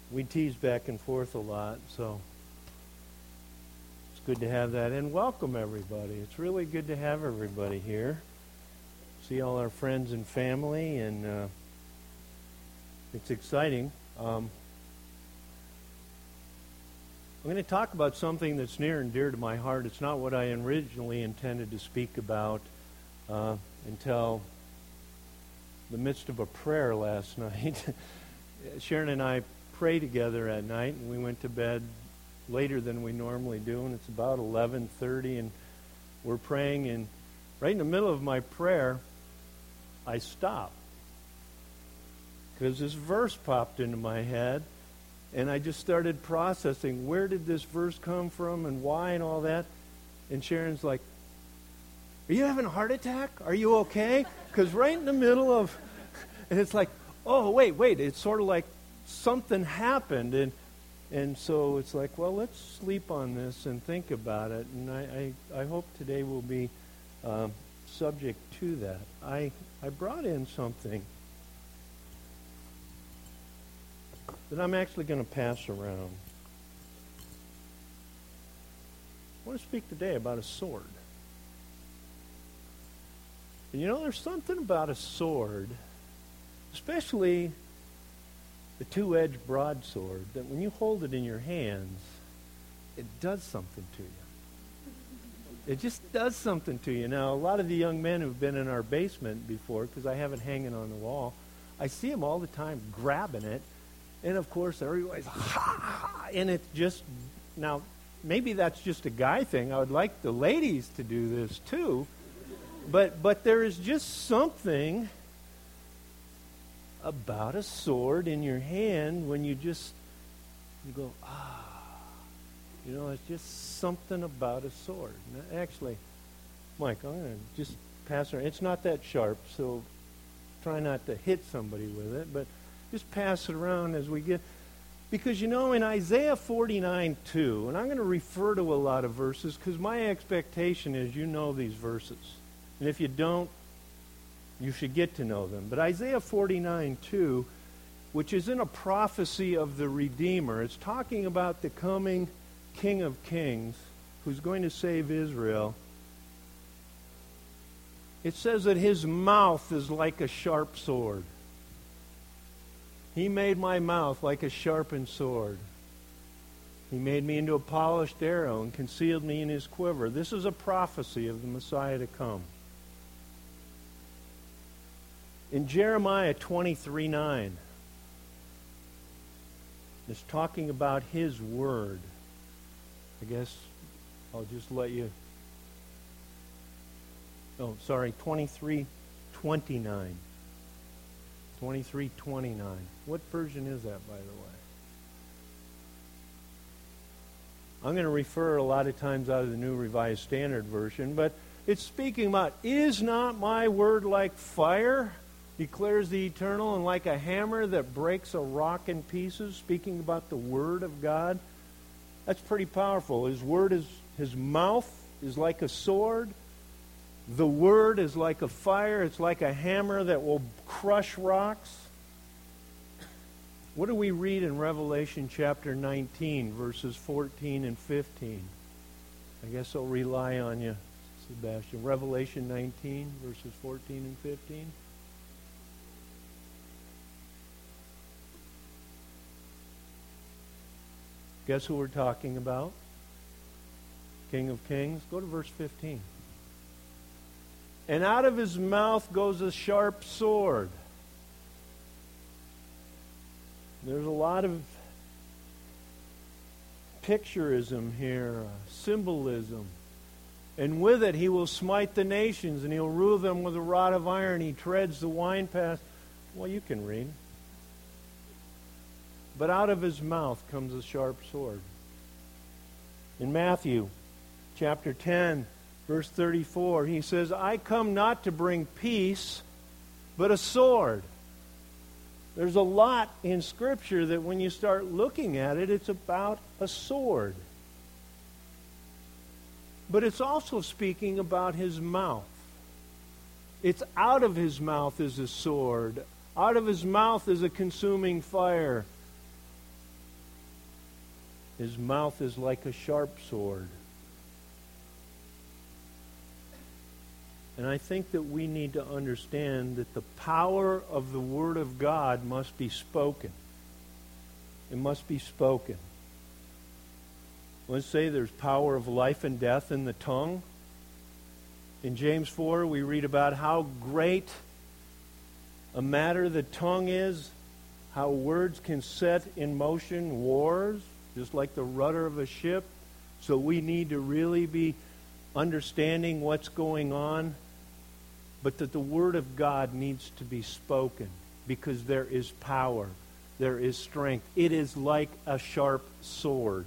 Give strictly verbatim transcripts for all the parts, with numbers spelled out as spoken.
we tease back and forth a lot, so it's good to have that. And welcome, everybody. It's really good to have everybody here. See all our friends and family, and uh, it's exciting. Um, I'm going to talk about something that's near and dear to my heart. It's not what I originally intended to speak about uh, until the midst of a prayer last night. Sharon and I prayed together at night, and we went to bed later than we normally do, and it's about eleven thirty, and we're praying, and right in the middle of my prayer, I stopped because this verse popped into my head, and I just started processing, where did this verse come from and why and all that, and Sharon's like, are you having a heart attack? Are you okay? Because right in the middle of, and it's like, oh, wait, wait, it's sort of like something happened, and and so it's like, well, let's sleep on this and think about it, and I, I, I hope today will be um, subject to that. I, I brought in something that I'm actually going to pass around. I want to speak today about a sword. And you know, there's something about a sword, especially the two-edged broadsword, that when you hold it in your hands, it does something to you. It just does something to you. Now, a lot of the young men who've been in our basement before, because I have it hanging on the wall, I see them all the time grabbing it, and of course, everybody's, ha, ha, and it's just, now, maybe that's just a guy thing. I would like the ladies to do this too, but but there is just something about a sword in your hand when you just, you go, ah. You know, it's just something about a sword. Now, actually, Mike, I'm going to just pass it. It's not that sharp, so try not to hit somebody with it, but just pass it around as we get. Because, you know, in Isaiah forty-nine two, and I'm going to refer to a lot of verses because my expectation is you know these verses. And if you don't, you should get to know them. But Isaiah forty-nine two, which is in a prophecy of the Redeemer, it's talking about the coming King of Kings who's going to save Israel. It says that his mouth is like a sharp sword. He made my mouth like a sharpened sword. He made me into a polished arrow and concealed me in his quiver. This is a prophecy of the Messiah to come. In Jeremiah twenty-three nine, it's talking about his word. I guess I'll just let you... Oh, sorry, twenty-three twenty-nine. twenty-three twenty-nine. What version is that, by the way? I'm going to refer a lot of times out of the New Revised Standard Version, but it's speaking about, is not my word like fire, declares the Eternal, and like a hammer that breaks a rock in pieces, speaking about the Word of God. That's pretty powerful. His word is, his mouth is like a sword. The Word is like a fire. It's like a hammer that will crush rocks. What do we read in Revelation chapter nineteen, verses fourteen and fifteen? I guess I'll rely on you, Sebastian. Revelation nineteen, verses fourteen and fifteen. Guess who we're talking about? King of Kings. Go to verse fifteen. And out of his mouth goes a sharp sword. There's a lot of picturism here, uh, symbolism. And with it he will smite the nations, and he'll rule them with a rod of iron. He treads the winepress. Well, you can read. But out of his mouth comes a sharp sword. In Matthew chapter ten, verse thirty-four, he says, I come not to bring peace, but a sword. There's a lot in Scripture that when you start looking at it, it's about a sword. But it's also speaking about his mouth. It's out of his mouth is a sword. Out of his mouth is a consuming fire. His mouth is like a sharp sword. And I think that we need to understand that the power of the Word of God must be spoken. It must be spoken. Let's say there's power of life and death in the tongue. In James four, we read about how great a matter the tongue is, how words can set in motion wars, just like the rudder of a ship. So we need to really be understanding what's going on, but that the Word of God needs to be spoken because there is power, there is strength. It is like a sharp sword.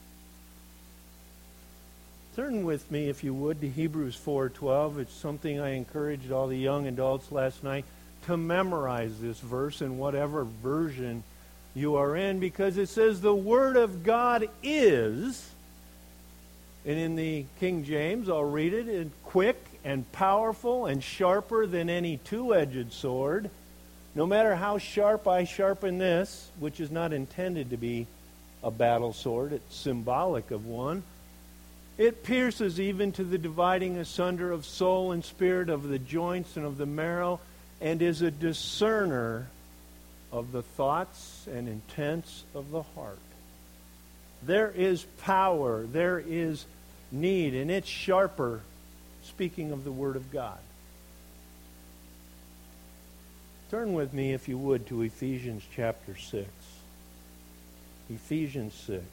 Turn with me, if you would, to Hebrews four twelve. It's something I encouraged all the young adults last night to memorize this verse in whatever version you are in, because it says the Word of God is, and in the King James, I'll read it, in quick and powerful and sharper than any two-edged sword. No matter how sharp I sharpen this, which is not intended to be a battle sword, it's symbolic of one, it pierces even to the dividing asunder of soul and spirit, of the joints and of the marrow, and is a discerner of the thoughts and intents of the heart. There is power, there is need, and it's sharper, speaking of the Word of God. Turn with me, if you would, to Ephesians chapter six. Ephesians six.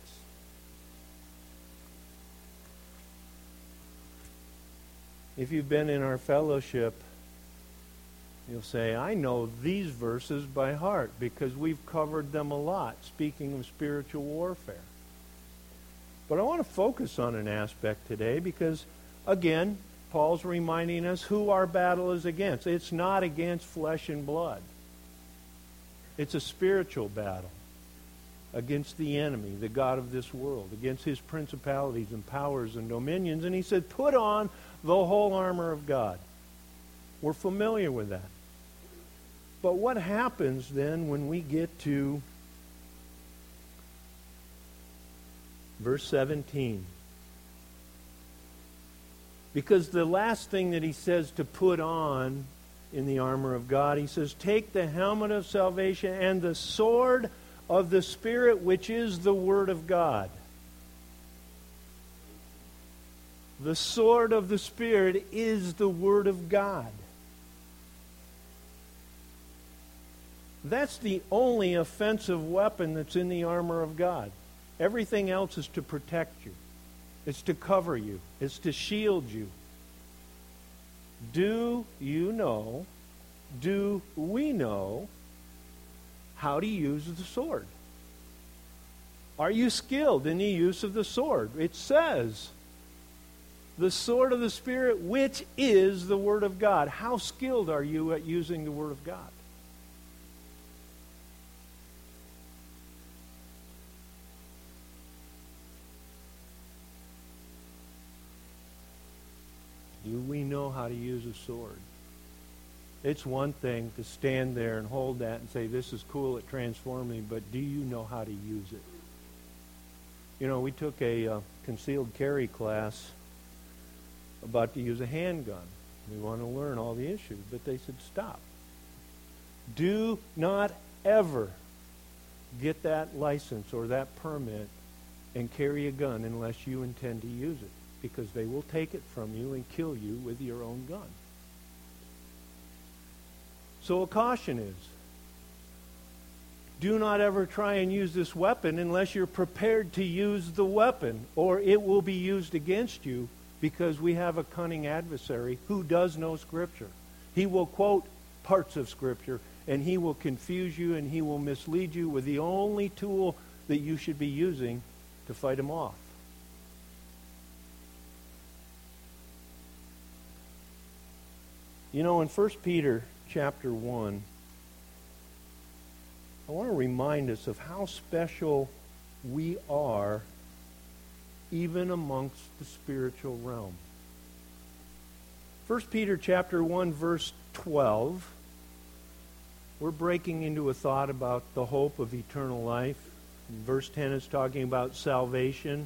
If you've been in our fellowship, you'll say, I know these verses by heart because we've covered them a lot, speaking of spiritual warfare. But I want to focus on an aspect today because, again, Paul's reminding us who our battle is against. It's not against flesh and blood. It's a spiritual battle against the enemy, the god of this world, against his principalities and powers and dominions. And he said, put on the whole armor of God. We're familiar with that. But what happens then when we get to verse seventeen? Because the last thing that he says to put on in the armor of God, he says, take the helmet of salvation and the sword of the Spirit, which is the Word of God. The sword of the Spirit is the Word of God. That's the only offensive weapon that's in the armor of God. Everything else is to protect you. It's to cover you. It's to shield you. Do you know, do we know how to use the sword? Are you skilled in the use of the sword? It says, the sword of the Spirit, which is the Word of God. How skilled are you at using the Word of God? Do we know how to use a sword? It's one thing to stand there and hold that and say, this is cool, it transformed me, but do you know how to use it? You know, we took a uh, concealed carry class about to use a handgun. We want to learn all the issues, but they said, stop. Do not ever get that license or that permit and carry a gun unless you intend to use it, because they will take it from you and kill you with your own gun. So a caution is, do not ever try and use this weapon unless you're prepared to use the weapon, or it will be used against you, because we have a cunning adversary who does know Scripture. He will quote parts of Scripture, and he will confuse you, and he will mislead you with the only tool that you should be using to fight him off. You know, in First Peter chapter one, I want to remind us of how special we are even amongst the spiritual realm. First Peter chapter one, verse twelve, we're breaking into a thought about the hope of eternal life Verse ten is talking about salvation.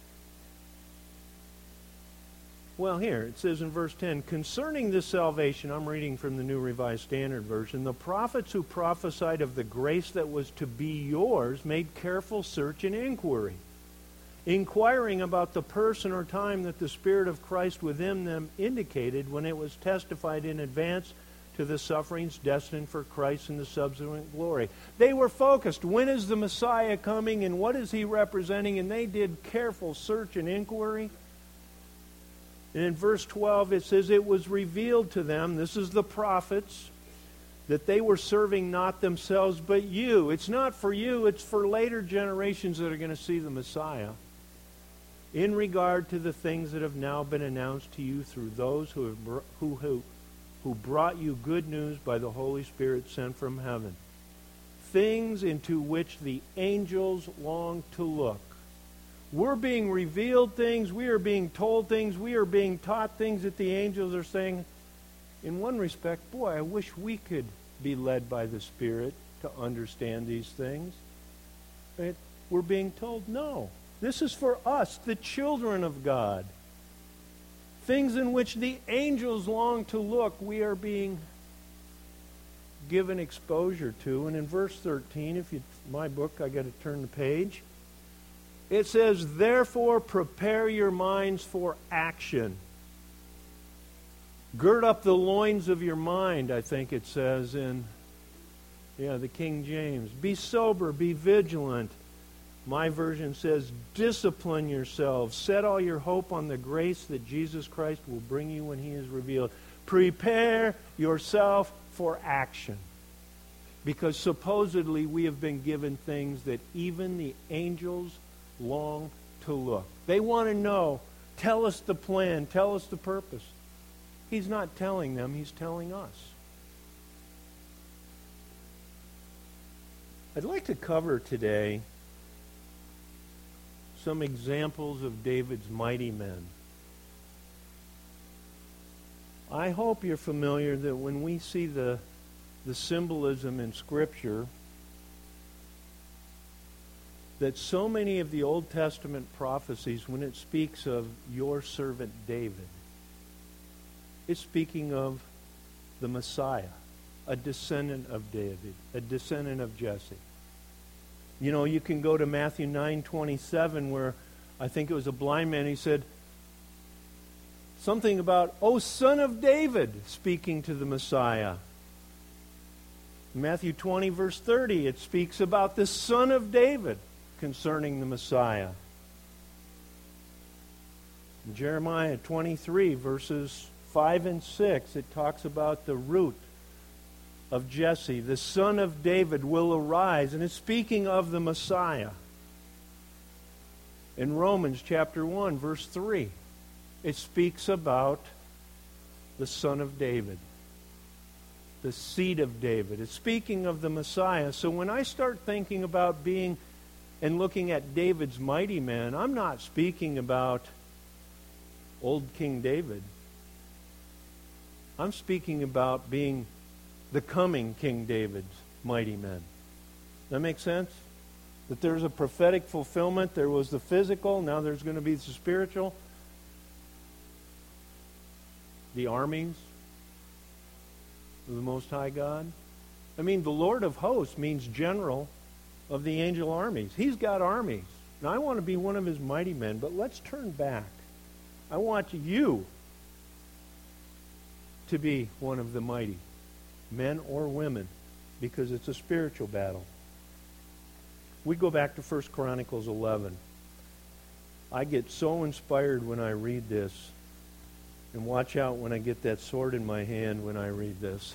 Well, here, it says in verse ten, concerning this salvation, I'm reading from the New Revised Standard Version, the prophets who prophesied of the grace that was to be yours made careful search and inquiry, inquiring about the person or time that the Spirit of Christ within them indicated when it was testified in advance to the sufferings destined for Christ and the subsequent glory. They were focused. When is the Messiah coming and what is he representing? And they did careful search and inquiry. And in verse twelve it says, it was revealed to them, this is the prophets, that they were serving not themselves but you. It's not for you, it's for later generations that are going to see the Messiah. In regard to the things that have now been announced to you through those who have br- who, who, who brought you good news by the Holy Spirit sent from heaven. Things into which the angels long to look. We're being revealed things, we are being told things, we are being taught things that the angels are saying. In one respect, boy, I wish we could be led by the Spirit to understand these things. But we're being told, no. This is for us, the children of God. Things in which the angels long to look, we are being given exposure to. And in verse thirteen, if you my book, I got to turn the page. It says, therefore prepare your minds for action. Gird up the loins of your mind, I think it says in yeah, the King James. Be sober, be vigilant. My version says, discipline yourselves. Set all your hope on the grace that Jesus Christ will bring you when he is revealed. Prepare yourself for action. Because supposedly we have been given things that even the angels long to look. They want to know, tell us the plan, tell us the purpose. He's not telling them, he's telling us. I'd like to cover today some examples of David's mighty men. I hope you're familiar that when we see the, the symbolism in Scripture, that so many of the Old Testament prophecies, when it speaks of your servant David, it's speaking of the Messiah, a descendant of David, a descendant of Jesse. You know, you can go to Matthew nine twenty-seven where I think it was a blind man, he said something about, "O son of David," speaking to the Messiah. Matthew twenty verse thirty, it speaks about the son of David concerning the Messiah. In Jeremiah twenty-three verses five and six, it talks about the root of Jesse, the son of David will arise, and it's speaking of the Messiah. In Romans chapter one verse three, it speaks about the son of David, the seed of David. It's speaking of the Messiah. So when I start thinking about being and looking at David's mighty men, I'm not speaking about old King David. I'm speaking about being the coming King David's mighty men. That make sense? That there's a prophetic fulfillment. There was the physical. Now there's going to be the spiritual. The armies of the Most High God. I mean, the Lord of hosts means general of the angel armies. He's got armies. Now, I want to be one of his mighty men, but let's turn back. I want you to be one of the mighty men or women, because it's a spiritual battle. We go back to First Chronicles eleven. I get so inspired when I read this, and watch out when I get that sword in my hand when I read this,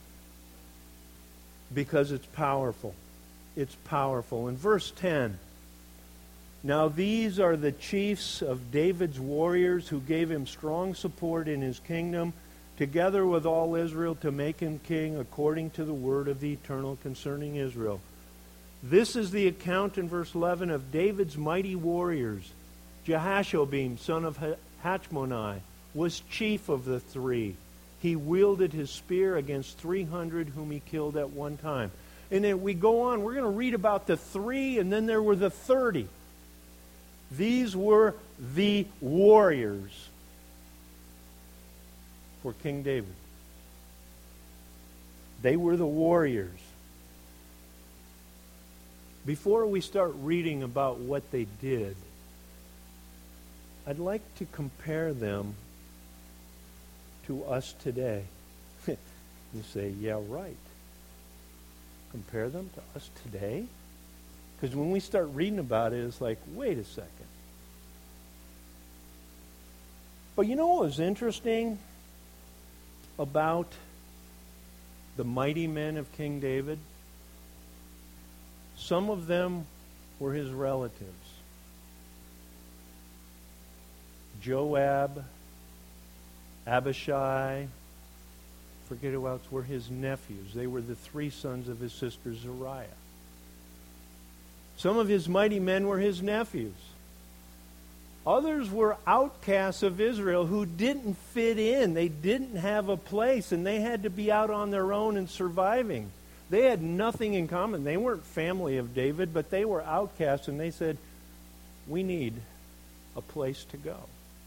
because it's powerful. It's powerful. In verse ten, now these are the chiefs of David's warriors who gave him strong support in his kingdom, together with all Israel, to make him king according to the word of the Eternal concerning Israel. This is the account in verse eleven of David's mighty warriors. Jehashobim, son of Hachmoni, was chief of the three. He wielded his spear against three hundred whom he killed at one time. And then we go on, we're going to read about the three, and then there were the thirty. These were the warriors for King David. They were the warriors. Before we start reading about what they did, I'd like to compare them to us today. You say, yeah, right. Compare them to us today? Because when we start reading about it, it's like, wait a second. But you know what was interesting about the mighty men of King David? Some of them were his relatives. Joab, Abishai, forget who else, were his nephews. They were the three sons of his sister Zariah. Some of his mighty men were his nephews. Others were outcasts of Israel who didn't fit in. They didn't have a place, and they had to be out on their own and surviving. They had nothing in common. They weren't family of David, but they were outcasts, and they said, we need a place to go.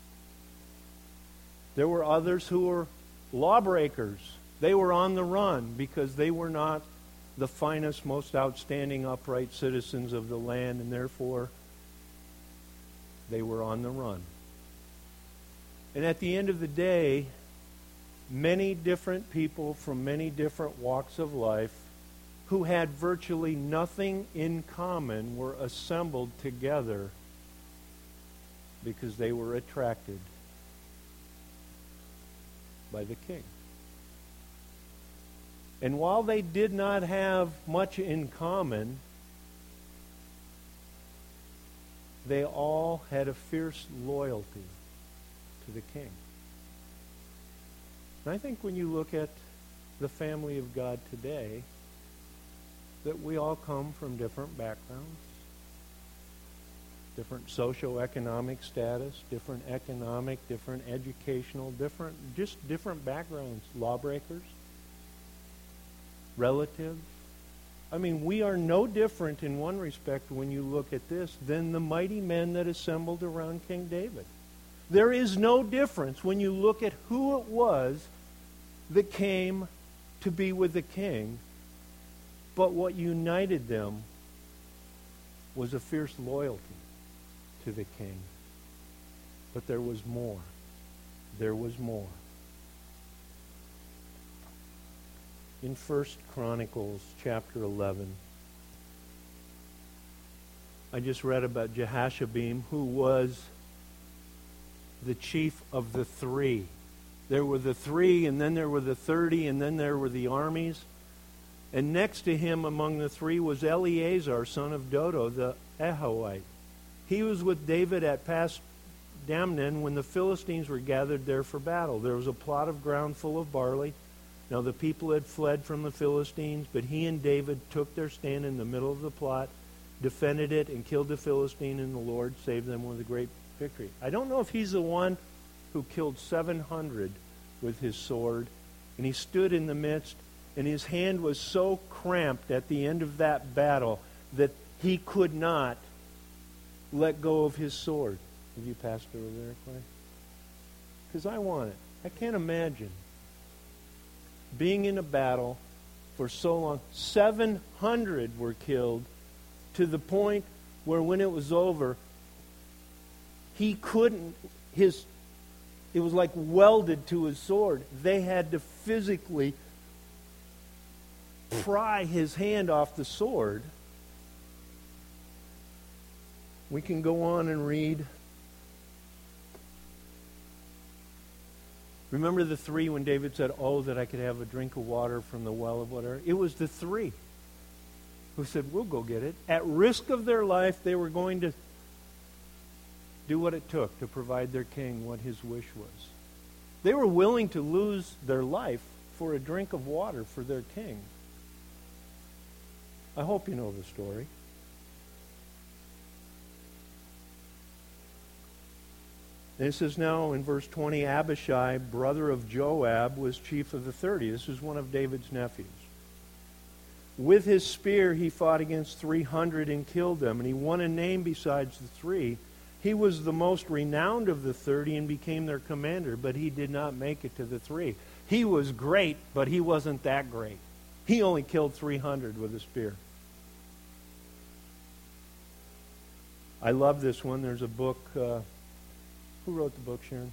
There were others who were lawbreakers. They were on the run because they were not the finest, most outstanding, upright citizens of the land, and therefore they were on the run. And at the end of the day, many different people from many different walks of life who had virtually nothing in common were assembled together because they were attracted by the king. And while they did not have much in common, they all had a fierce loyalty to the king. And I think when you look at the family of God today, that we all come from different backgrounds, different socioeconomic status, different economic, different educational, different, just different backgrounds, lawbreakers, relatives. I mean, we are no different in one respect when you look at this than the mighty men that assembled around King David. There is no difference when you look at who it was that came to be with the king, but what united them was a fierce loyalty to the king. But there was more. There was more. In First Chronicles chapter eleven, I just read about Jehoshabeam, who was the chief of the three. There were the three, and then there were the thirty, and then there were the armies. And next to him among the three was Eleazar, son of Dodo, the Ahohite. He was with David at Pas Damnon when the Philistines were gathered there for battle. There was a plot of ground full of barley. Now the people had fled from the Philistines, but he and David took their stand in the middle of the plot, defended it, and killed the Philistine, and the Lord saved them with a great victory. I don't know if he's the one who killed seven hundred with his sword, and he stood in the midst, and his hand was so cramped at the end of that battle that he could not let go of his sword. Have you passed over there, Clay? Because I want it. I can't imagine being in a battle for so long. seven hundred were killed to the point where when it was over, he couldn't, his, it was like welded to his sword. They had to physically pry his hand off the sword. We can go on and read. Remember the three when David said, oh, that I could have a drink of water from the well of whatever? It was the three who said, we'll go get it. At risk of their life, they were going to do what it took to provide their king what his wish was. They were willing to lose their life for a drink of water for their king. I hope you know the story. And it says now in verse twenty, Abishai, brother of Joab, was chief of the thirty. This is one of David's nephews. With his spear, he fought against three hundred and killed them, and he won a name besides the three. He was the most renowned of the thirty and became their commander, but he did not make it to the three. He was great, but he wasn't that great. He only killed three hundred with a spear. I love this one. There's a book. Uh, who wrote the book, Sharon?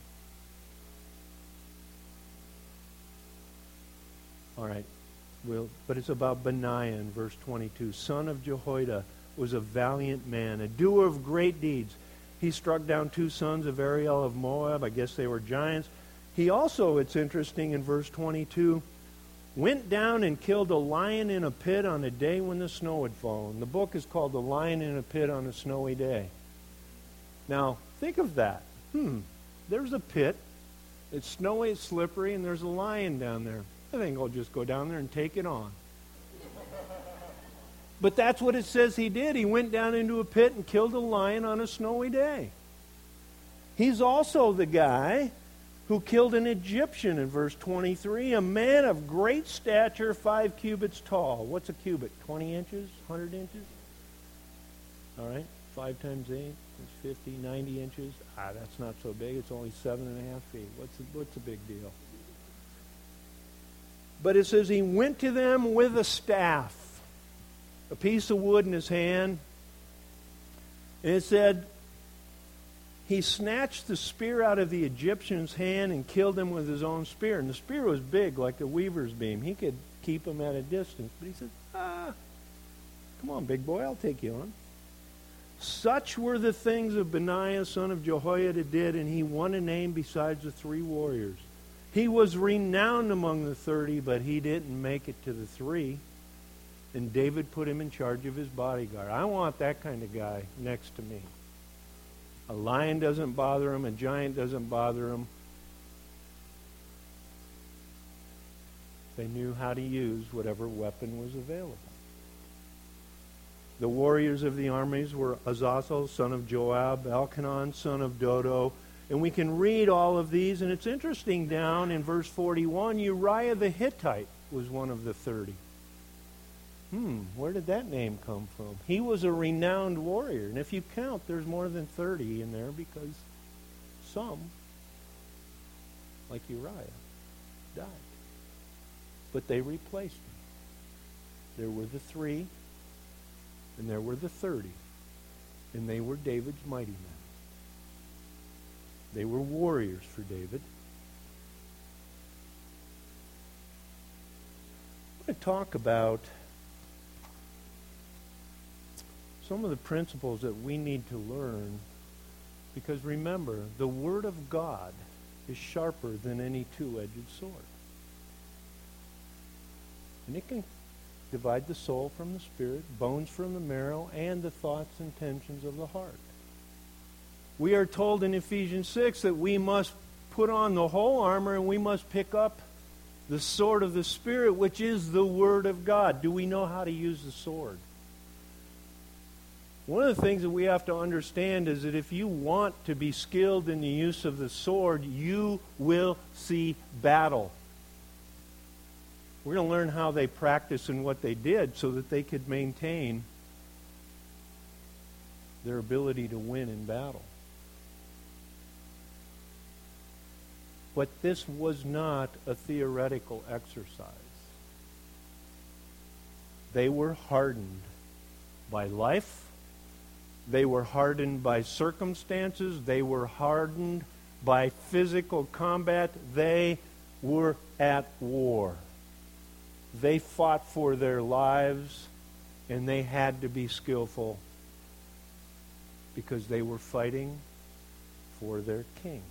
All right. Well, but it's about Benaiah in verse twenty-two. Son of Jehoiada was a valiant man, a doer of great deeds. He struck down two sons of Ariel of Moab. I guess they were giants. He also, it's interesting, in verse twenty-two, went down and killed a lion in a pit on a day when the snow had fallen. The book is called The Lion in a Pit on a Snowy Day. Now, think of that. Hmm, there's a pit. It's snowy, it's slippery, and there's a lion down there. I think I'll just go down there and take it on. But that's what it says he did. He went down into a pit and killed a lion on a snowy day. He's also the guy who killed an Egyptian in verse twenty-three, a man of great stature, five cubits tall. What's a cubit? twenty inches? one hundred inches? All right, five times eight is fifty, ninety inches. Ah, that's not so big. It's only seven and a half feet. What's the, what's the big deal? But it says he went to them with a staff, a piece of wood in his hand. And it said, he snatched the spear out of the Egyptian's hand and killed him with his own spear. And the spear was big, like a weaver's beam. He could keep him at a distance. But he said, ah, come on, big boy, I'll take you on. Such were the things of Benaiah, son of Jehoiada, did, and he won a name besides the three warriors. He was renowned among the thirty, but he didn't make it to the three. And David put him in charge of his bodyguard. I want that kind of guy next to me. A lion doesn't bother him. A giant doesn't bother him. They knew how to use whatever weapon was available. The warriors of the armies were Azazel, son of Joab, Elkanah, son of Dodo. And we can read all of these, and it's interesting down in verse forty-one, Uriah the Hittite was one of the thirty. Hmm, where did that name come from? He was a renowned warrior. And if you count, there's more than thirty in there because some, like Uriah, died. But they replaced him. There were the three, and there were the thirty. And they were David's mighty men. They were warriors for David. I want to talk about some of the principles that we need to learn, because remember, the Word of God is sharper than any two-edged sword. And it can divide the soul from the spirit, bones from the marrow, and the thoughts and intentions of the heart. We are told in Ephesians six that we must put on the whole armor and we must pick up the sword of the Spirit, which is the Word of God. Do we know how to use the sword? One of the things that we have to understand is that if you want to be skilled in the use of the sword, you will see battle. We're going to learn how they practiced and what they did so that they could maintain their ability to win in battle. But this was not a theoretical exercise. They were hardened by life. They were hardened by circumstances. They were hardened by physical combat. They were at war. They fought for their lives, and they had to be skillful because they were fighting for their king.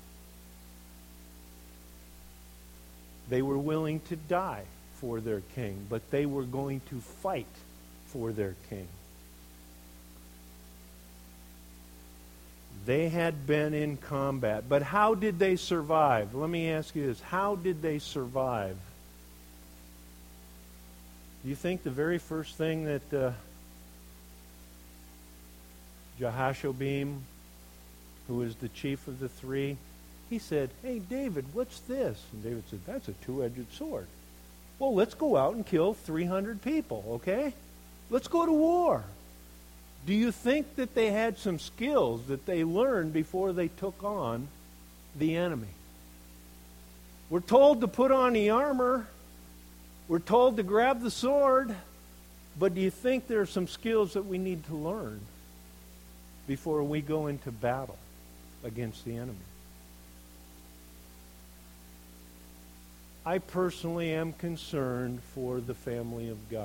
They were willing to die for their king, but they were going to fight for their king. They had been in combat, but how did they survive? Let me ask you this. How did they survive? Do you think the very first thing that uh, Jehoshaphat, who was the chief of the three, he said, "Hey, David, what's this?" And David said, "That's a two-edged sword." Well, let's go out and kill three hundred people, okay? Let's go to war. Do you think that they had some skills that they learned before they took on the enemy? We're told to put on the armor. We're told to grab the sword. But do you think there are some skills that we need to learn before we go into battle against the enemy? I personally am concerned for the family of God.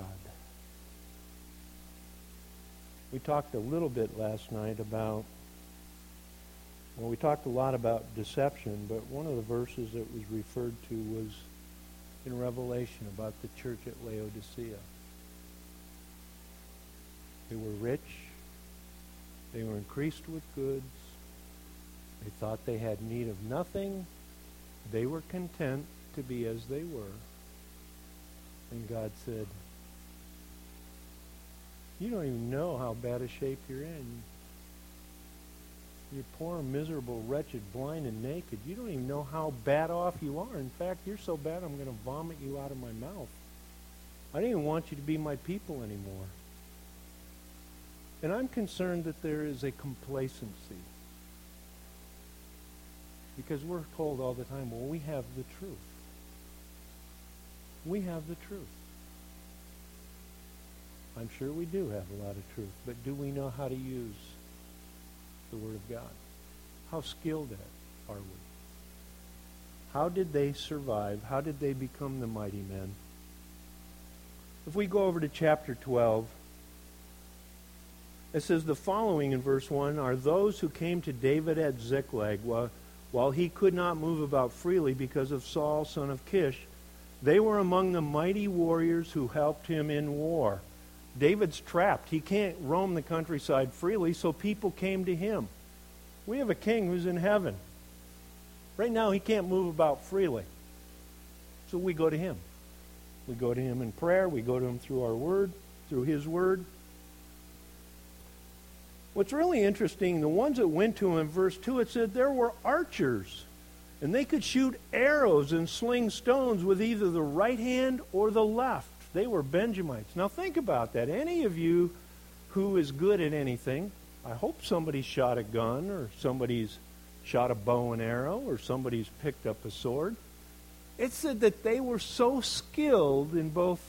We talked a little bit last night about, well, we talked a lot about deception, but one of the verses that was referred to was in Revelation about the church at Laodicea. They were rich. They were increased with goods. They thought they had need of nothing. They were content to be as they were. And God said, you don't even know how bad a shape you're in. You're poor, miserable, wretched, blind, and naked. You don't even know how bad off you are. In fact, you're so bad I'm going to vomit you out of my mouth. I don't even want you to be my people anymore. And I'm concerned that there is a complacency. Because we're told all the time, well, we have the truth. We have the truth. I'm sure we do have a lot of truth, but do we know how to use the Word of God? How skilled at are we? How did they survive? How did they become the mighty men? If we go over to chapter twelve, it says the following in verse one, are those who came to David at Ziklag while, while he could not move about freely because of Saul, son of Kish. They were among the mighty warriors who helped him in war. David's trapped. He can't roam the countryside freely, so people came to him. We have a king who's in heaven. Right now, he can't move about freely. So we go to him. We go to him in prayer. We go to him through our word, through his word. What's really interesting, the ones that went to him in verse two, it said there were archers. And they could shoot arrows and sling stones with either the right hand or the left. They were Benjamites. Now think about that. Any of you who is good at anything, I hope somebody's shot a gun or somebody's shot a bow and arrow or somebody's picked up a sword. It said that they were so skilled in both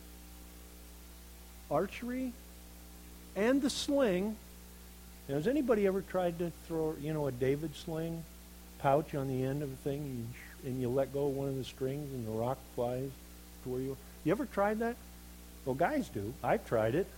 archery and the sling. Now, has anybody ever tried to throw, you know, a David sling pouch on the end of the thing and you let go of one of the strings and the rock flies to where you are? You ever tried that? Well, guys do. I've tried it.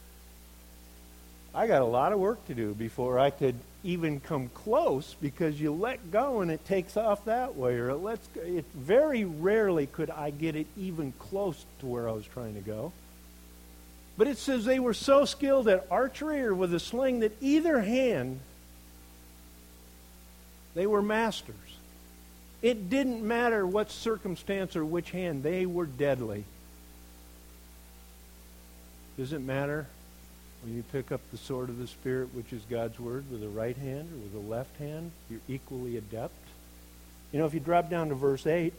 I got a lot of work to do before I could even come close because you let go and it takes off that way, or it lets go. It very rarely could I get it even close to where I was trying to go. But it says they were so skilled at archery or with a sling that either hand, they were masters. It didn't matter what circumstance or which hand, they were deadly. Does it matter when you pick up the sword of the Spirit, which is God's Word, with the right hand or with the left hand? You're equally adept. You know, if you drop down to verse eight,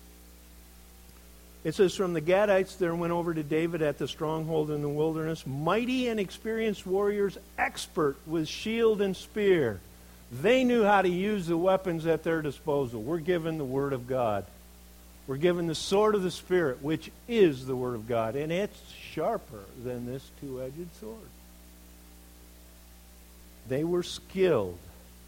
it says, from the Gadites there went over to David at the stronghold in the wilderness, mighty and experienced warriors, expert with shield and spear. They knew how to use the weapons at their disposal. We're given the Word of God. We're given the sword of the Spirit, which is the Word of God. And it's sharper than this two-edged sword. They were skilled.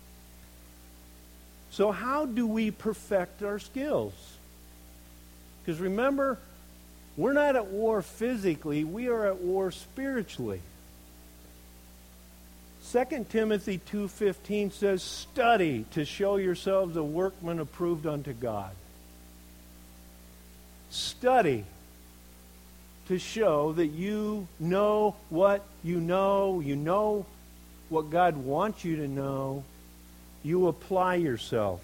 So how do we perfect our skills? Because remember, we're not at war physically. We are at war spiritually. Second Timothy two fifteen says, study to show yourselves a workman approved unto God. Study to show that you know what you know. You know what God wants you to know. You apply yourself.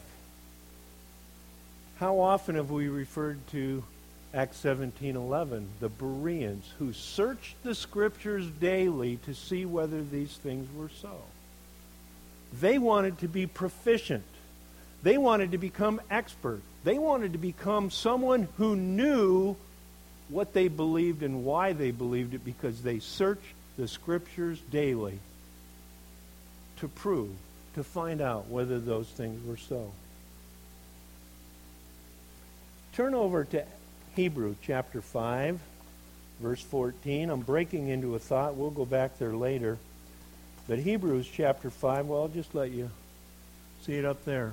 How often have we referred to Acts seventeen eleven, the Bereans who searched the Scriptures daily to see whether these things were so. They wanted to be proficient. They wanted to become expert. They wanted to become someone who knew what they believed and why they believed it, because they searched the Scriptures daily to prove, to find out whether those things were so. Turn over to Hebrews chapter five, verse fourteen. I'm breaking into a thought. We'll go back there later. But Hebrews chapter five, well, I'll just let you see it up there.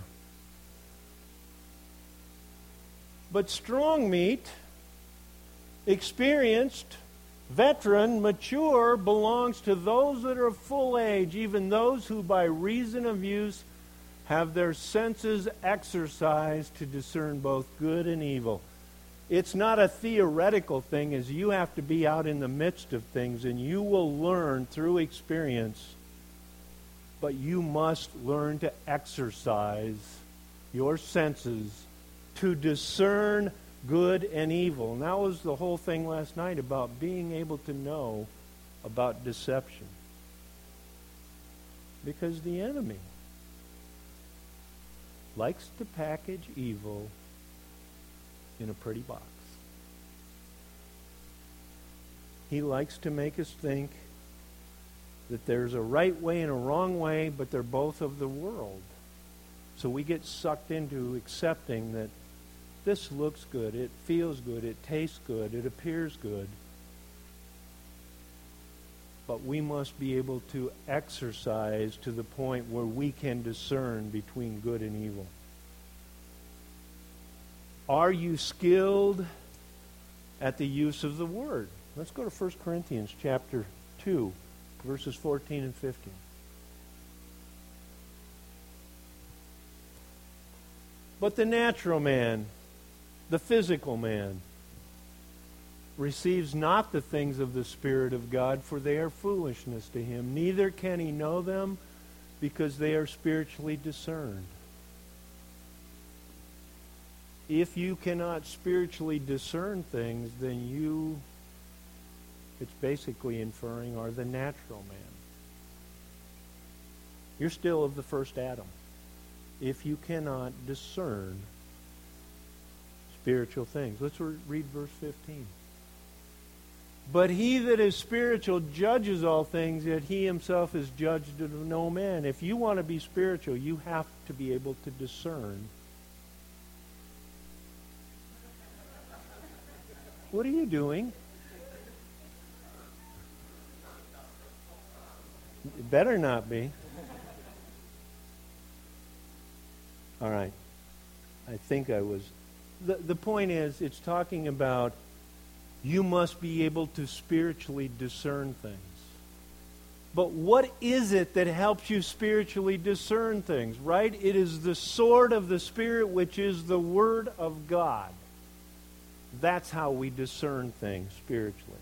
But strong meat, experienced, veteran, mature, belongs to those that are of full age, even those who by reason of use have their senses exercised to discern both good and evil. It's not a theoretical thing, as you have to be out in the midst of things, and you will learn through experience, but you must learn to exercise your senses to discern good and evil. And that was the whole thing last night about being able to know about deception. Because the enemy likes to package evil in a pretty box. He likes to make us think that there's a right way and a wrong way, but they're both of the world. So we get sucked into accepting that this looks good, it feels good, it tastes good, it appears good. But we must be able to exercise to the point where we can discern between good and evil. Are you skilled at the use of the Word? Let's go to First Corinthians chapter two, verses fourteen and fifteen. But the natural man, the physical man, receives not the things of the Spirit of God, for they are foolishness to him. Neither can he know them, because they are spiritually discerned. If you cannot spiritually discern things, then you, it's basically inferring, are the natural man. You're still of the first Adam. If you cannot discern spiritual things. Let's re- read verse fifteen. But he that is spiritual judges all things, yet he himself is judged of no man. If you want to be spiritual, you have to be able to discern. What are you doing? It better not be. All right. I think I was... The, the point is, it's talking about you must be able to spiritually discern things. But what is it that helps you spiritually discern things, right? It is the sword of the Spirit, which is the Word of God. That's how we discern things spiritually.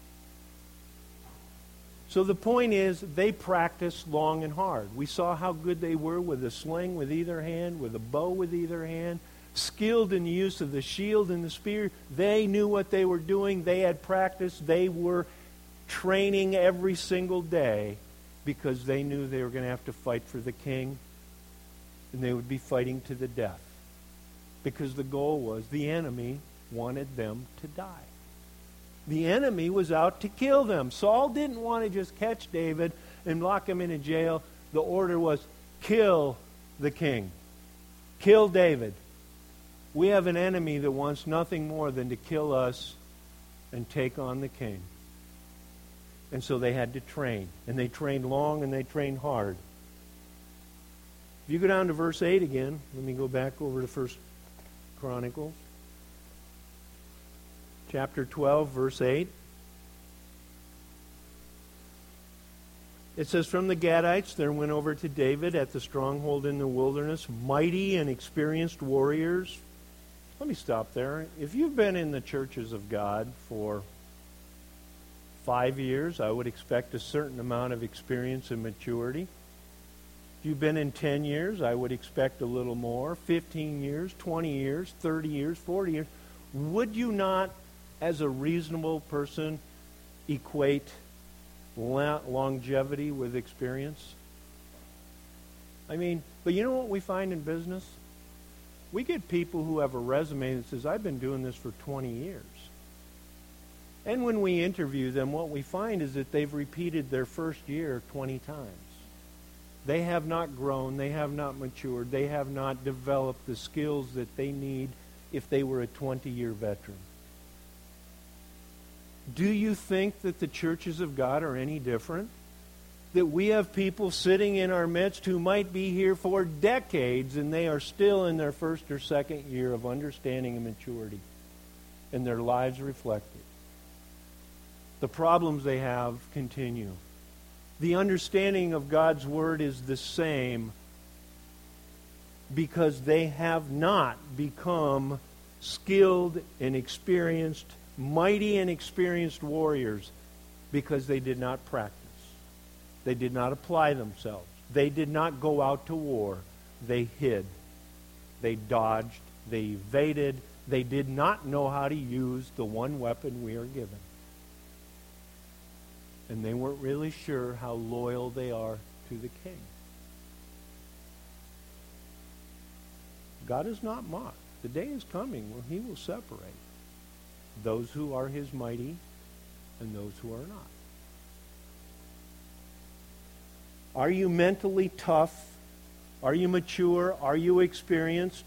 So the point is, they practiced long and hard. We saw how good they were with a sling with either hand, with a bow with either hand, skilled in the use of the shield and the spear. They knew what they were doing. They had practice. They were training every single day because they knew they were going to have to fight for the king, and they would be fighting to the death. Because the goal was the enemy wanted them to die. The enemy was out to kill them. Saul didn't want to just catch David and lock him in a jail. The order was, kill the king. Kill David. We have an enemy that wants nothing more than to kill us and take on the king. And so they had to train. And they trained long and they trained hard. If you go down to verse eight again, let me go back over to First Chronicles. Chapter twelve, verse eight. It says, from the Gadites there went over to David at the stronghold in the wilderness, mighty and experienced warriors. Let me stop there. If you've been in the churches of God for five years, I would expect a certain amount of experience and maturity. If you've been in ten years, I would expect a little more. fifteen years, twenty years, thirty years, forty years. Would you not, as a reasonable person, equate longevity with experience? I mean, but you know what we find in business? We get people who have a resume that says, I've been doing this for twenty years. And when we interview them, what we find is that they've repeated their first year twenty times. They have not grown. They have not matured. They have not developed the skills that they need if they were a twenty-year veteran. Do you think that the churches of God are any different? That we have people sitting in our midst who might be here for decades and they are still in their first or second year of understanding and maturity, and their lives reflect it. The problems they have continue. The understanding of God's Word is the same because they have not become skilled and experienced, mighty and experienced warriors because they did not practice. They did not apply themselves. They did not go out to war. They hid. They dodged. They evaded. They did not know how to use the one weapon we are given. And they weren't really sure how loyal they are to the king. God is not mocked. The day is coming where he will separate those who are his mighty and those who are not. Are you mentally tough? Are you mature? Are you experienced?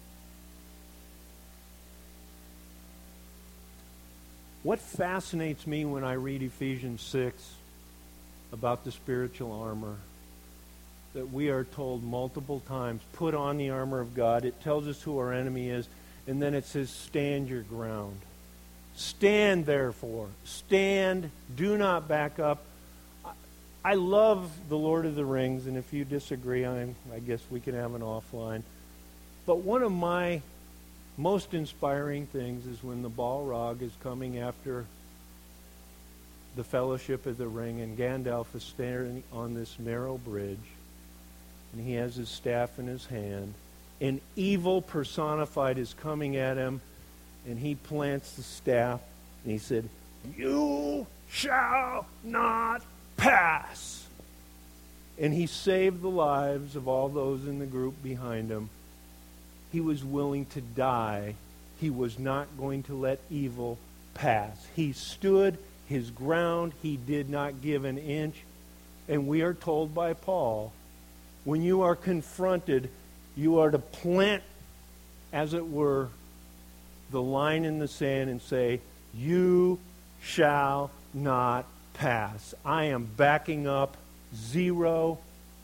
What fascinates me when I read Ephesians six about the spiritual armor, that we are told multiple times, put on the armor of God. It tells us who our enemy is, and then it says, stand your ground. Stand, therefore. Stand. Do not back up. I love The Lord of the Rings, and if you disagree, I'm, I guess we can have an offline. But one of my most inspiring things is when the Balrog is coming after the Fellowship of the Ring, and Gandalf is standing on this narrow bridge, and he has his staff in his hand, and evil personified is coming at him, and he plants the staff, and he said, "You shall not pass." And he saved the lives of all those in the group behind him. He was willing to die. He was not going to let evil pass. He stood his ground. He did not give an inch. And we are told by Paul, when you are confronted, you are to plant, as it were, the line in the sand and say, "You shall not pass." I am backing up zero,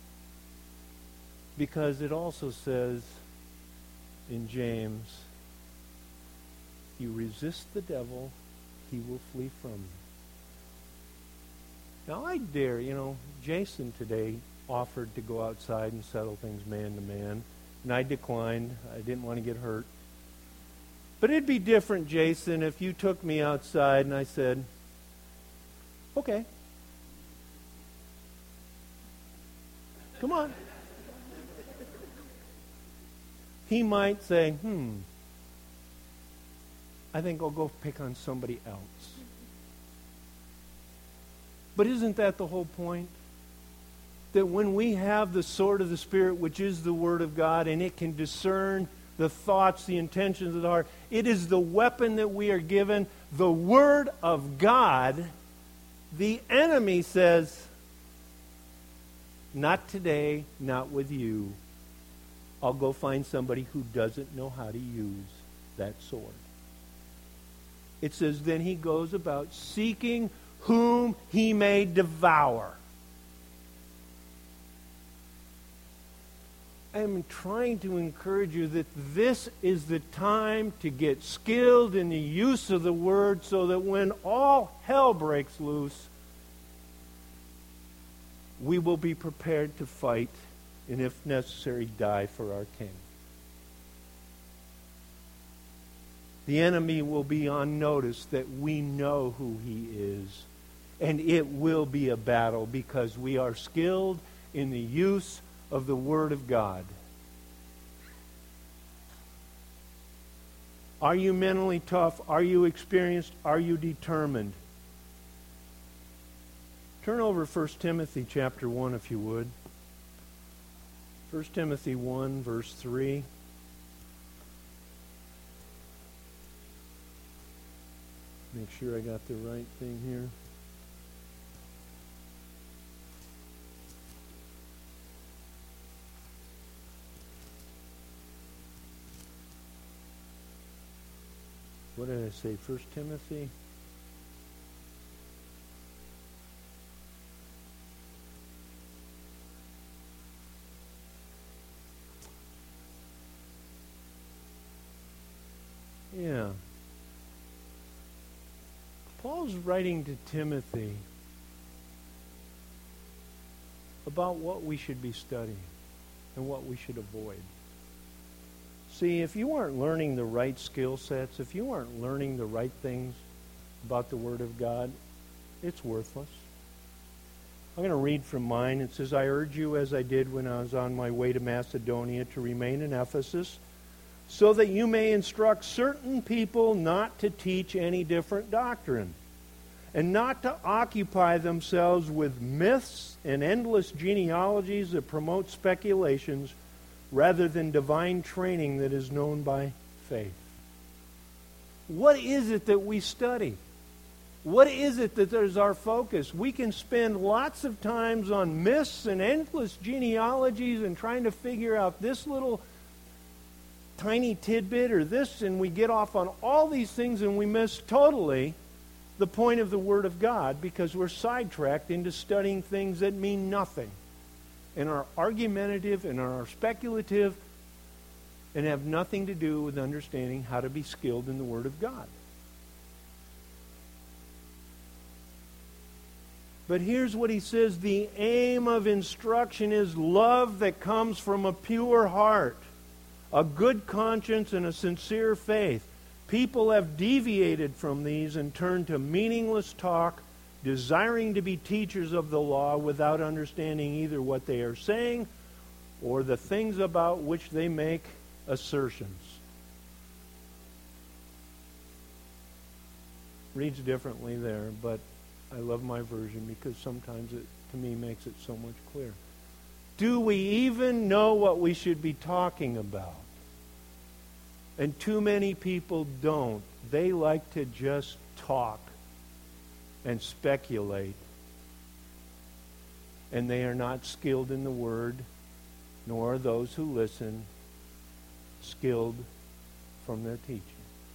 because it also says in James, you resist the devil, he will flee from you. Now I dare, you know, Jason today offered to go outside and settle things man to man, and I declined. I didn't want to get hurt. But it'd be different, Jason, if you took me outside and I said, "Okay, come on." He might say, hmm, I think I'll go pick on somebody else. But isn't that the whole point? That when we have the sword of the Spirit, which is the Word of God, and it can discern the thoughts, the intentions of the heart, it is the weapon that we are given, the Word of God. The enemy says, not today, not with you. I'll go find somebody who doesn't know how to use that sword. It says, then he goes about seeking whom he may devour. I am trying to encourage you that this is the time to get skilled in the use of the word, so that when all hell breaks loose, we will be prepared to fight, and if necessary, die for our King. The enemy will be on notice that we know who he is, and it will be a battle because we are skilled in the use of the Word of God. Are you mentally tough? Are you experienced? Are you determined? Turn over First Timothy chapter one, if you would. First Timothy one, verse three. Make sure I got the right thing here. What did I say? First Timothy? Yeah. Paul's writing to Timothy about what we should be studying and what we should avoid. See, if you aren't learning the right skill sets, if you aren't learning the right things about the Word of God, it's worthless. I'm going to read from mine. It says, I urge you, as I did when I was on my way to Macedonia, to remain in Ephesus, so that you may instruct certain people not to teach any different doctrine, and not to occupy themselves with myths and endless genealogies that promote speculations rather than divine training that is known by faith. What is it that we study? What is it that is our focus? We can spend lots of times on myths and endless genealogies and trying to figure out this little tiny tidbit or this, and we get off on all these things and we miss totally the point of the Word of God because we're sidetracked into studying things that mean nothing and are argumentative and are speculative and have nothing to do with understanding how to be skilled in the Word of God. But here's what he says: the aim of instruction is love that comes from a pure heart, a good conscience, and a sincere faith. People have deviated from these and turned to meaningless talk, desiring to be teachers of the law without understanding either what they are saying or the things about which they make assertions. Reads differently there, but I love my version because sometimes it, to me, makes it so much clearer. Do we even know what we should be talking about? And too many people don't. They like to just talk and speculate. And they are not skilled in the Word, nor are those who listen skilled from their teaching.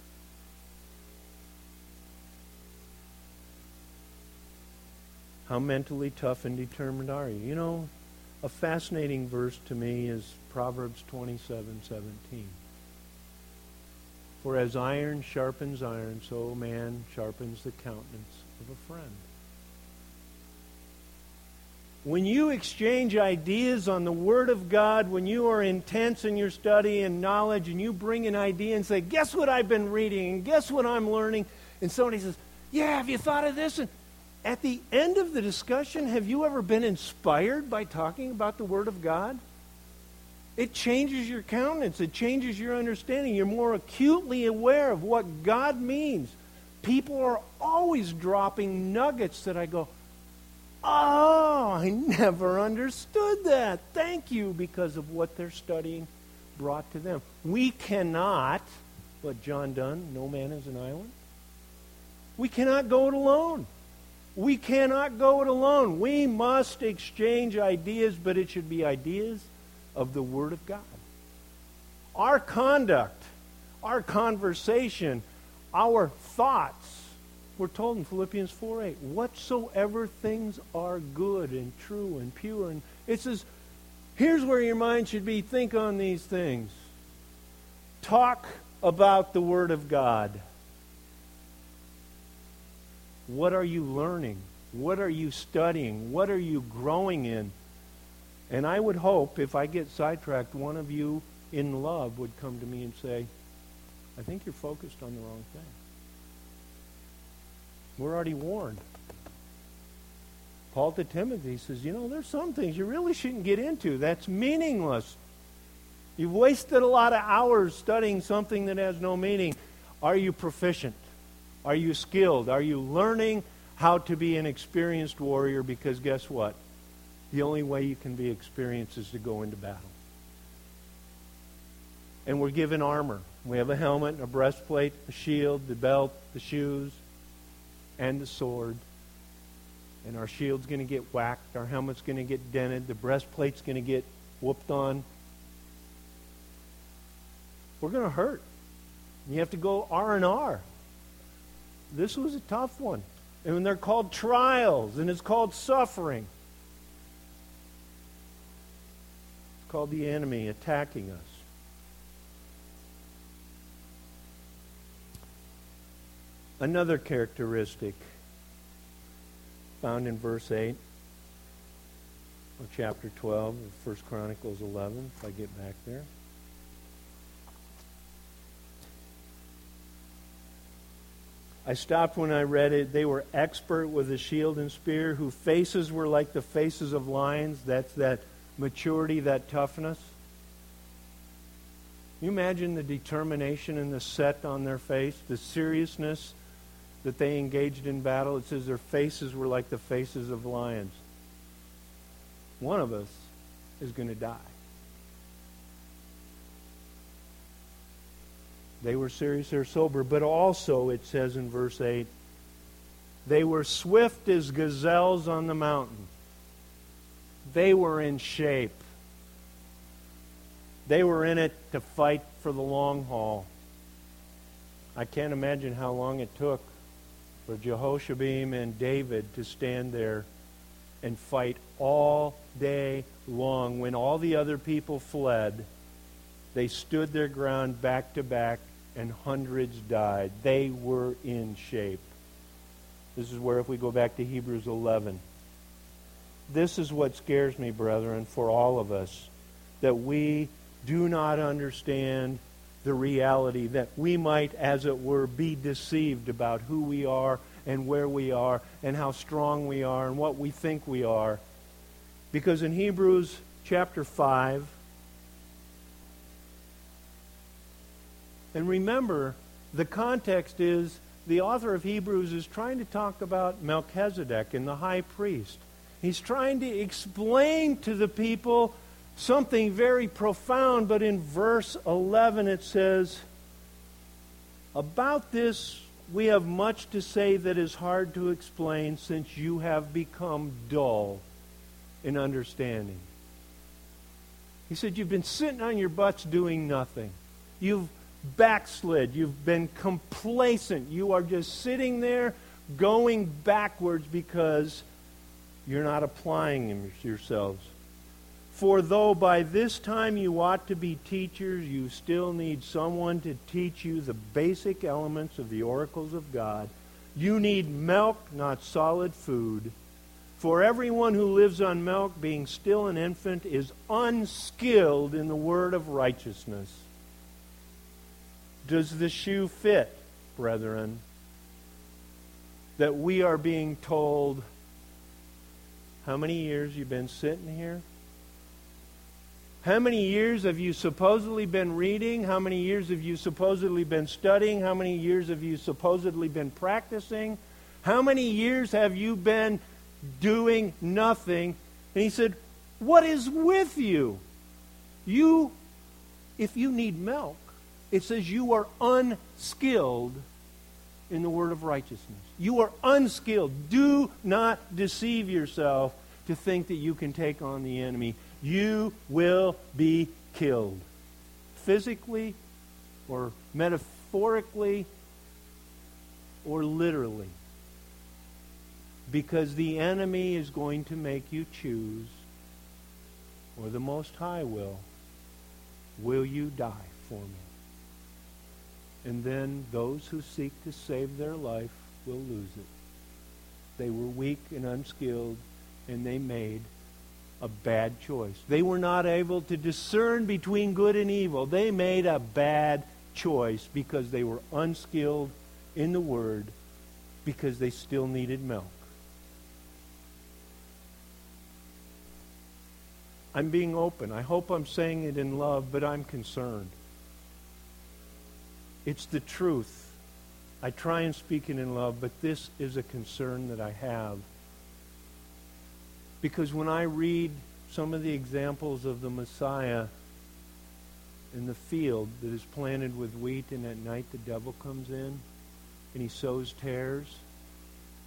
How mentally tough and determined are you? You know, a fascinating verse to me is Proverbs twenty-seven seventeen. For as iron sharpens iron, so man sharpens the countenance of a friend. When you exchange ideas on the Word of God, when you are intense in your study and knowledge, and you bring an idea and say, guess what I've been reading, and guess what I'm learning, and somebody says, yeah, have you thought of this? And at the end of the discussion, have you ever been inspired by talking about the Word of God? It changes your countenance. It changes your understanding. You're more acutely aware of what God means. People are always dropping nuggets that I go, oh, I never understood that. Thank you, because of what they're studying brought to them. We cannot, what John Donne, no man is an island. We cannot go it alone. We cannot go it alone. We must exchange ideas, but it should be ideas of the Word of God. Our conduct, our conversation, our thoughts, we're told in Philippians four eight, whatsoever things are good and true and pure. And it says, here's where your mind should be. Think on these things. Talk about the Word of God. What are you learning? What are you studying? What are you growing in? And I would hope, if I get sidetracked, one of you in love would come to me and say, I think you're focused on the wrong thing. We're already warned. Paul to Timothy says, you know, there's some things you really shouldn't get into. That's meaningless. You've wasted a lot of hours studying something that has no meaning. Are you proficient? Are you skilled? Are you learning how to be an experienced warrior? Because guess what? The only way you can be experienced is to go into battle. And we're given armor. We have a helmet, a breastplate, a shield, the belt, the shoes. and the sword. And our shield's going to get whacked. Our helmet's going to get dented. The breastplate's going to get whooped on. We're going to hurt. You have to go R and R. This was a tough one. And they're called trials, and it's called suffering. It's called the enemy attacking us. Another characteristic found in verse eight of chapter twelve of First Chronicles eleven, if I get back there. I stopped when I read it. They were expert with a shield and spear, whose faces were like the faces of lions. That's that maturity, that toughness. Can you imagine the determination and the set on their face, the seriousness that they engaged in battle? It says their faces were like the faces of lions. One of us is going to die. They were serious, they were sober, but also, it says in verse eight, they were swift as gazelles on the mountain. They were in shape. They were in it to fight for the long haul. I can't imagine how long it took for Jehoshabeam and David to stand there and fight all day long. When all the other people fled, they stood their ground back to back, and hundreds died. They were in shape. This is where, if we go back to Hebrews eleven, this is what scares me, brethren, for all of us, that we do not understand the reality, that we might, as it were, be deceived about who we are and where we are and how strong we are and what we think we are. Because in Hebrews chapter five, and remember, the context is the author of Hebrews is trying to talk about Melchizedek and the high priest. He's trying to explain to the people something very profound, but in verse eleven it says, about this we have much to say that is hard to explain, since you have become dull in understanding. He said, you've been sitting on your butts doing nothing. You've backslid. You've been complacent. You are just sitting there going backwards because you're not applying them yourselves. For though by this time you ought to be teachers, you still need someone to teach you the basic elements of the oracles of God. You need milk, not solid food. For everyone who lives on milk, being still an infant, is unskilled in the word of righteousness. Does the shoe fit, brethren, that we are being told, how many years you've been sitting here? How many years have you supposedly been reading? How many years have you supposedly been studying? How many years have you supposedly been practicing? How many years have you been doing nothing? And he said, what is with you? You, if you need milk, it says you are unskilled in the word of righteousness. You are unskilled. Do not deceive yourself to think that you can take on the enemy. You will be killed. Physically, or metaphorically, or literally. Because the enemy is going to make you choose, or the Most High will. Will you die for me? And then those who seek to save their life will lose it. They were weak and unskilled, and they made a bad choice. They were not able to discern between good and evil. They made a bad choice because they were unskilled in the Word, because they still needed milk. I'm being open. I hope I'm saying it in love, but I'm concerned. It's the truth. I try and speak it in love, but this is a concern that I have. Because when I read some of the examples of the Messiah in the field that is planted with wheat, and at night the devil comes in and he sows tares,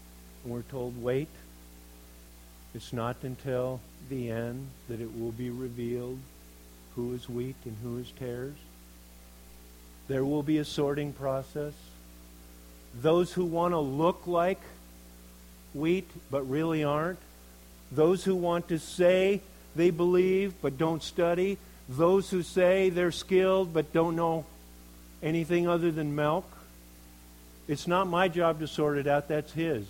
And we're told, wait. It's not until the end that it will be revealed who is wheat and who is tares. There will be a sorting process. Those who want to look like wheat but really aren't. Those who want to say they believe but don't study. Those who say they're skilled but don't know anything other than milk. It's not my job to sort it out. That's His.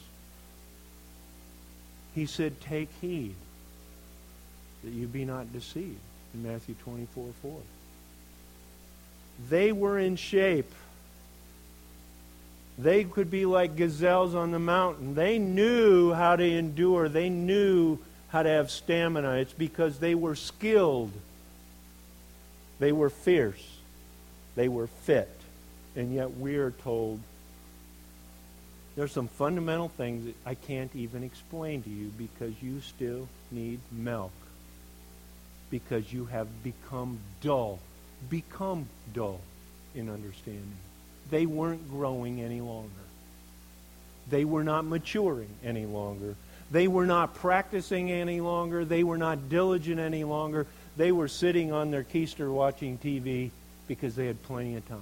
He said, take heed that you be not deceived. In Matthew twenty-four four. They were in shape. They could be like gazelles on the mountain. They knew how to endure. They knew how to have stamina. It's because they were skilled. They were fierce. They were fit. And yet we are told there's some fundamental things that I can't even explain to you because you still need milk. Because you have become dull. Become dull in understanding. They weren't growing any longer. They were not maturing any longer. They were not practicing any longer. They were not diligent any longer. They were sitting on their keister watching T V because they had plenty of time.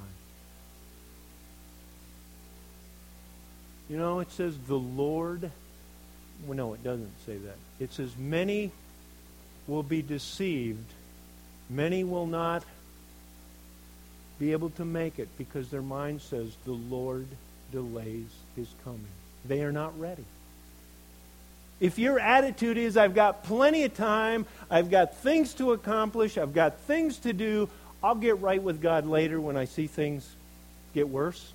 You know, it says the Lord... Well, no, it doesn't say that. It says many will be deceived. Many will not be able to make it because their mind says the Lord delays His coming. They are not ready. If your attitude is, I've got plenty of time, I've got things to accomplish, I've got things to do, I'll get right with God later when I see things get worse.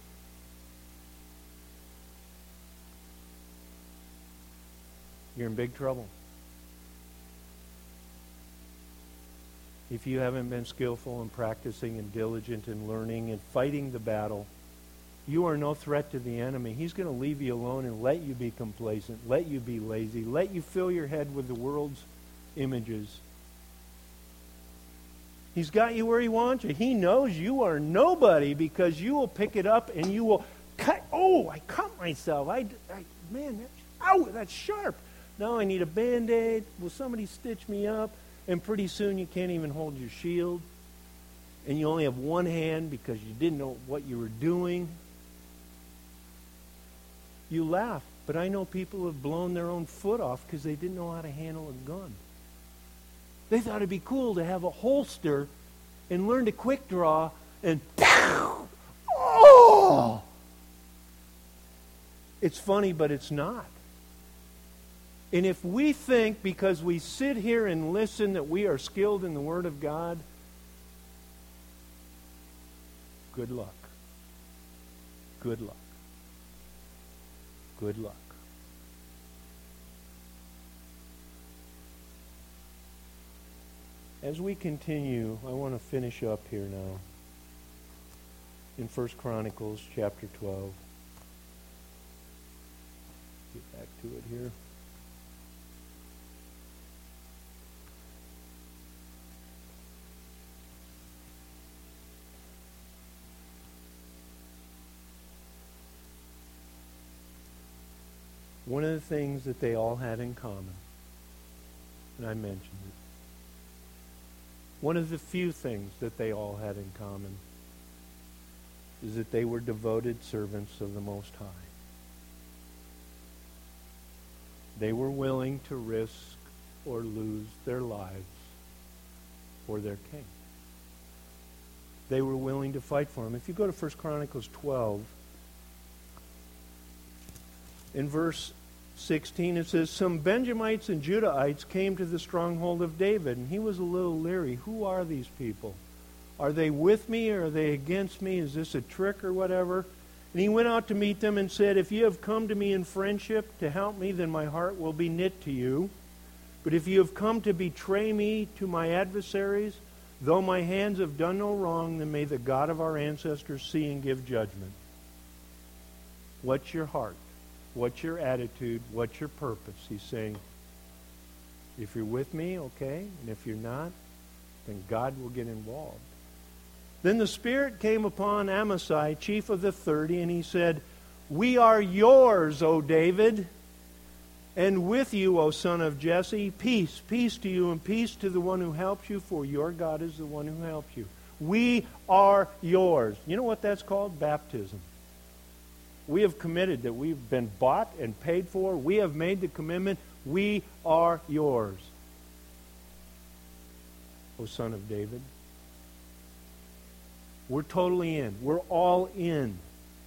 You're in big trouble. If you haven't been skillful in practicing and diligent in learning and fighting the battle, you are no threat to the enemy. He's going to leave you alone and let you be complacent, let you be lazy, let you fill your head with the world's images. He's got you where He wants you. He knows you are nobody because you will pick it up and you will cut. Oh, I cut myself. I, I man, that's, ow, that's sharp. Now I need a Band-Aid. Will somebody stitch me up? And pretty soon you can't even hold your shield. And you only have one hand because you didn't know what you were doing. You laugh, but I know people who have blown their own foot off because they didn't know how to handle a gun. They thought it'd be cool to have a holster and learn to quick draw and pow! Oh! It's funny, but it's not. And if we think because we sit here and listen that we are skilled in the Word of God, good luck. Good luck. Good luck. As we continue, I want to finish up here now in First Chronicles chapter twelve. Get back to it here. One of the things that they all had in common, and I mentioned it, one of the few things that they all had in common is that they were devoted servants of the Most High. They were willing to risk or lose their lives for their king. They were willing to fight for him. If you go to First Chronicles twelve, in verse sixteen, it says, some Benjamites and Judahites came to the stronghold of David, and he was a little leery. Who are these people? Are they with me or are they against me? Is this a trick or whatever? And he went out to meet them and said, if you have come to me in friendship to help me, then my heart will be knit to you. But if you have come to betray me to my adversaries, though my hands have done no wrong, then may the God of our ancestors see and give judgment. What's your heart? What's your attitude? What's your purpose? He's saying, if you're with me, okay. And if you're not, then God will get involved. Then the Spirit came upon Amasai, chief of the thirty, and he said, we are yours, O David. And with you, O son of Jesse, peace, peace to you, and peace to the one who helps you, for your God is the one who helps you. We are yours. You know what that's called? Baptism. We have committed that we've been bought and paid for. We have made the commitment. We are yours, O son of David. We're totally in. We're all in.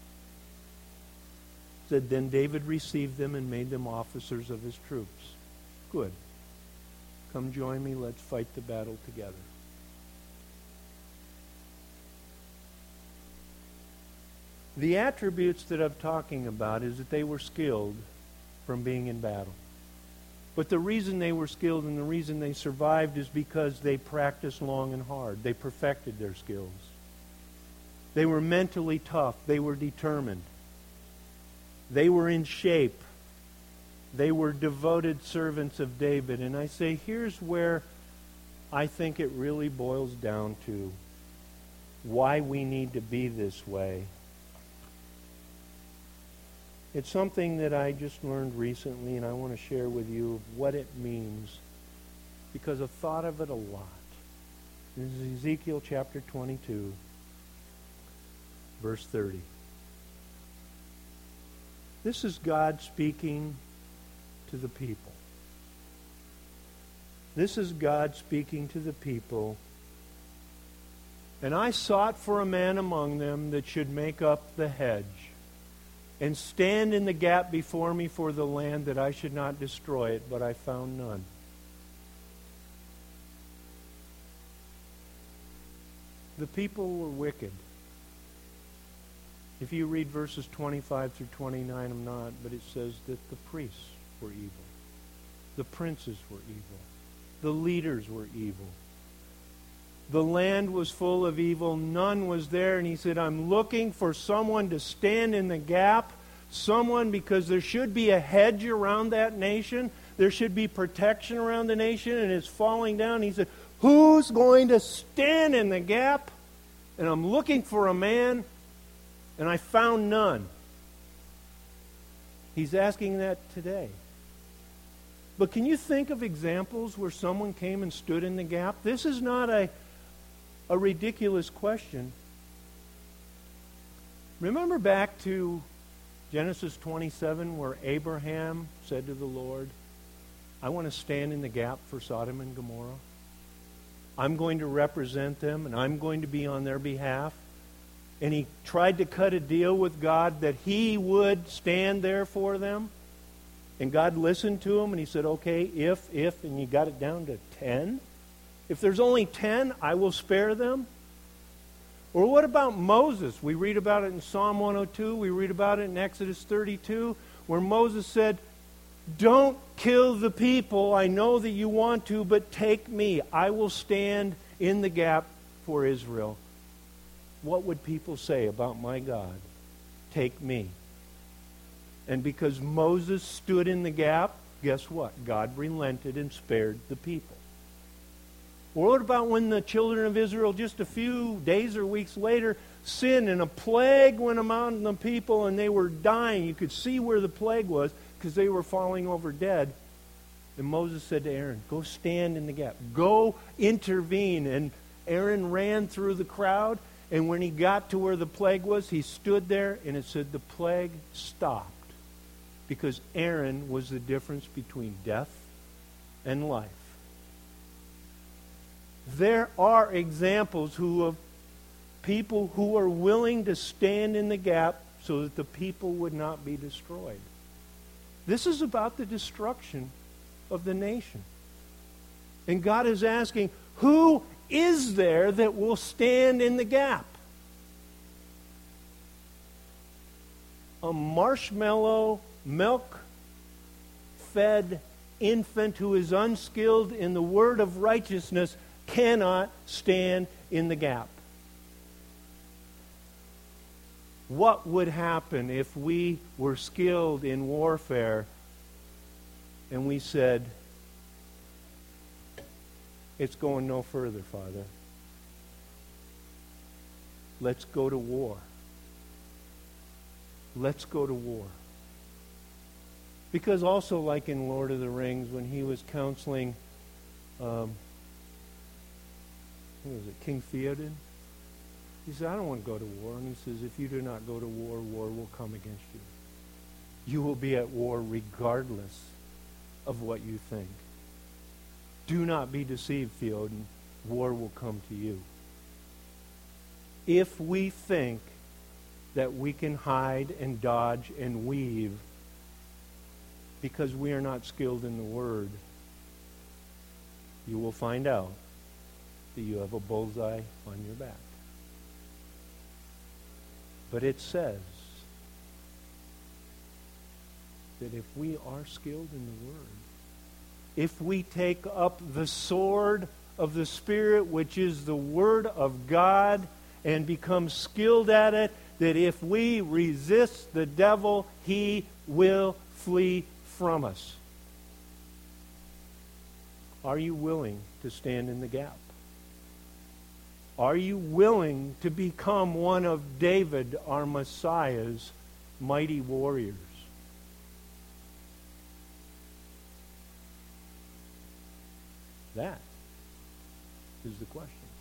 Said, then David received them and made them officers of his troops. Good. Come join me. Let's fight the battle together. The attributes that I'm talking about is that they were skilled from being in battle. But the reason they were skilled and the reason they survived is because they practiced long and hard. They perfected their skills. They were mentally tough. They were determined. They were in shape. They were devoted servants of David. And I say, here's where I think it really boils down to why we need to be this way. It's something that I just learned recently, and I want to share with you what it means, because I've thought of it a lot. This is Ezekiel chapter twenty-two, verse thirty. This is God speaking to the people. This is God speaking to the people. And I sought for a man among them that should make up the hedge and stand in the gap before me for the land, that I should not destroy it, but I found none. The people were wicked. If you read verses twenty-five through twenty-nine, I'm not, but it says that the priests were evil. The princes were evil. The leaders were evil. The land was full of evil. None was there. And he said, I'm looking for someone to stand in the gap. Someone, because there should be a hedge around that nation. There should be protection around the nation, and it's falling down. He said, who's going to stand in the gap? And I'm looking for a man, and I found none. He's asking that today. But can you think of examples where someone came and stood in the gap? This is not a, a ridiculous question. Remember back to Genesis twenty-seven, where Abraham said to the Lord, I want to stand in the gap for Sodom and Gomorrah. I'm going to represent them, and I'm going to be on their behalf. And he tried to cut a deal with God that he would stand there for them. And God listened to him, and he said, okay, if, if, and you got it down to ten. If there's only ten, I will spare them. Or what about Moses? We read about it in Psalm one oh two. We read about it in Exodus thirty-two, where Moses said, don't kill the people. I know that you want to, but take me. I will stand in the gap for Israel. What would people say about my God? Take me. And because Moses stood in the gap, guess what? God relented and spared the people. Or what about when the children of Israel, just a few days or weeks later, sinned and a plague went among the people and they were dying? You could see where the plague was because they were falling over dead. And Moses said to Aaron, go stand in the gap. Go intervene. And Aaron ran through the crowd. And when he got to where the plague was, he stood there, and it said the plague stopped. Because Aaron was the difference between death and life. There are examples who of people who are willing to stand in the gap so that the people would not be destroyed. This is about the destruction of the nation. And God is asking, who is there that will stand in the gap? A marshmallow, milk-fed infant who is unskilled in the word of righteousness cannot stand in the gap. What would happen if we were skilled in warfare and we said, it's going no further, Father. Let's go to war. Let's go to war. Because also, like in Lord of the Rings, when he was counseling, um, who was it, King Theoden? He said, I don't want to go to war. And he says, if you do not go to war, war will come against you. You will be at war regardless of what you think. Do not be deceived, Theoden. War will come to you. If we think that we can hide and dodge and weave because we are not skilled in the Word, you will find out that you have a bullseye on your back. But it says that if we are skilled in the Word, if we take up the sword of the Spirit, which is the Word of God, and become skilled at it, that if we resist the devil, he will flee from us. Are you willing to stand in the gap? Are you willing to become one of David, our Messiah's mighty warriors? That is the question.